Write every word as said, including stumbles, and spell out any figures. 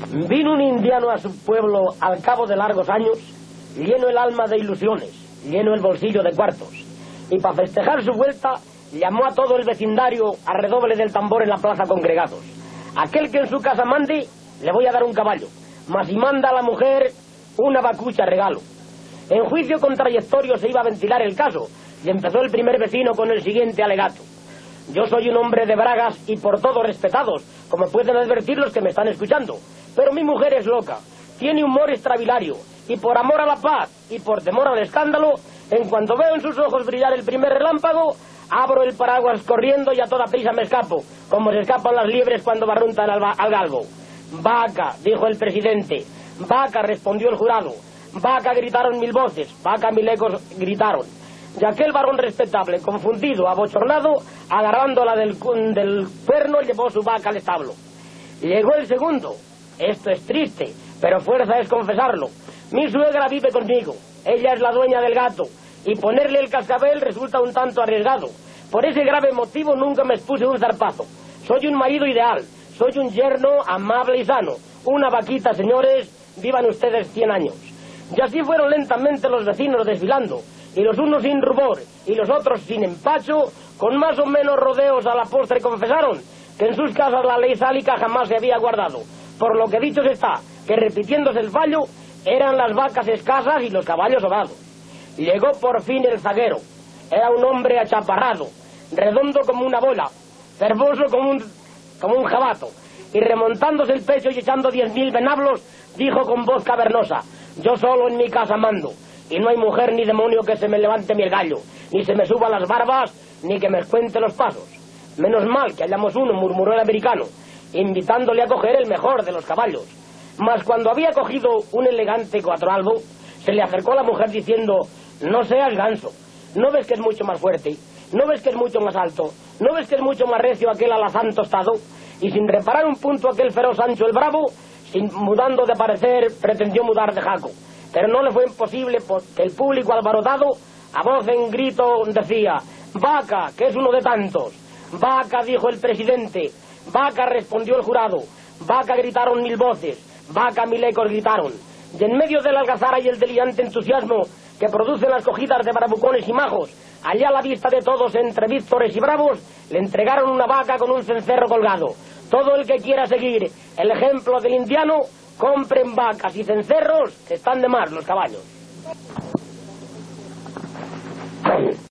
Vino un indiano a su pueblo al cabo de largos años, lleno el alma de ilusiones, lleno el bolsillo de cuartos, y para festejar su vuelta llamó a todo el vecindario a redoble del tambor en la plaza congregados. Aquel que en su casa mande, le voy a dar un caballo, mas si manda a la mujer, una vacucha regalo. En juicio contradictorio se iba a ventilar el caso, y empezó el primer vecino con el siguiente alegato. Yo soy un hombre de bragas y por todo respetados, como pueden advertir los que me están escuchando, pero mi mujer es loca, tiene humor extravilario, y por amor a la paz y por temor al escándalo, en cuanto veo en sus ojos brillar el primer relámpago, abro el paraguas corriendo y a toda prisa me escapo, como se escapan las liebres cuando barruntan al, al galgo. Vaca, dijo el presidente. Vaca, respondió el jurado. Vaca, gritaron mil voces. Vaca, mil ecos gritaron. Y aquel varón respetable, confundido, abochornado, agarrándola del, del cuerno, llevó su vaca al establo. Llegó el segundo. Esto es triste, pero fuerza es confesarlo. Mi suegra vive conmigo. Ella es la dueña del gato. Y ponerle el cascabel resulta un tanto arriesgado. Por ese grave motivo nunca me expuse un zarpazo. Soy un marido ideal. Soy un yerno amable y sano. Una vaquita, señores, vivan ustedes cien años. Y así fueron lentamente los vecinos desfilando, y los unos sin rubor, y los otros sin empacho, con más o menos rodeos a la postre confesaron que en sus casas la ley sálica jamás se había guardado. Por lo que dicho se está, que repitiéndose el fallo, eran las vacas escasas y los caballos sobrados. Llegó por fin el zaguero. Era un hombre achaparrado, redondo como una bola, cervoso como un, como un jabato, y remontándose el pecho y echando diez mil venablos, dijo con voz cavernosa: yo solo en mi casa mando, y no hay mujer ni demonio que se me levante mi el gallo, ni se me suba las barbas, ni que me cuente los pasos. Menos mal que hallamos uno, murmuró el americano, invitándole a coger el mejor de los caballos. Mas cuando había cogido un elegante cuatroalbo, se le acercó a la mujer diciendo: no seas ganso, ¿no ves que es mucho más fuerte? ¿No ves que es mucho más alto? ¿No ves que es mucho más recio aquel alazán tostado? Y sin reparar un punto aquel feroz Sancho el Bravo, sin, mudando de parecer, pretendió mudar de jaco. Pero no le fue imposible, porque el público alborotado a voz en grito decía: vaca, que es uno de tantos. Vaca, dijo el presidente. Vaca, respondió el jurado. Vaca, gritaron mil voces. Vaca, mil ecos gritaron. Y en medio de la algazara y el delirante entusiasmo que producen las cogidas de bravucones y majos, allá a la vista de todos, entre víctores y bravos, le entregaron una vaca con un cencerro colgado. Todo el que quiera seguir el ejemplo del indiano, compren vacas y cencerros, que están de más los caballos.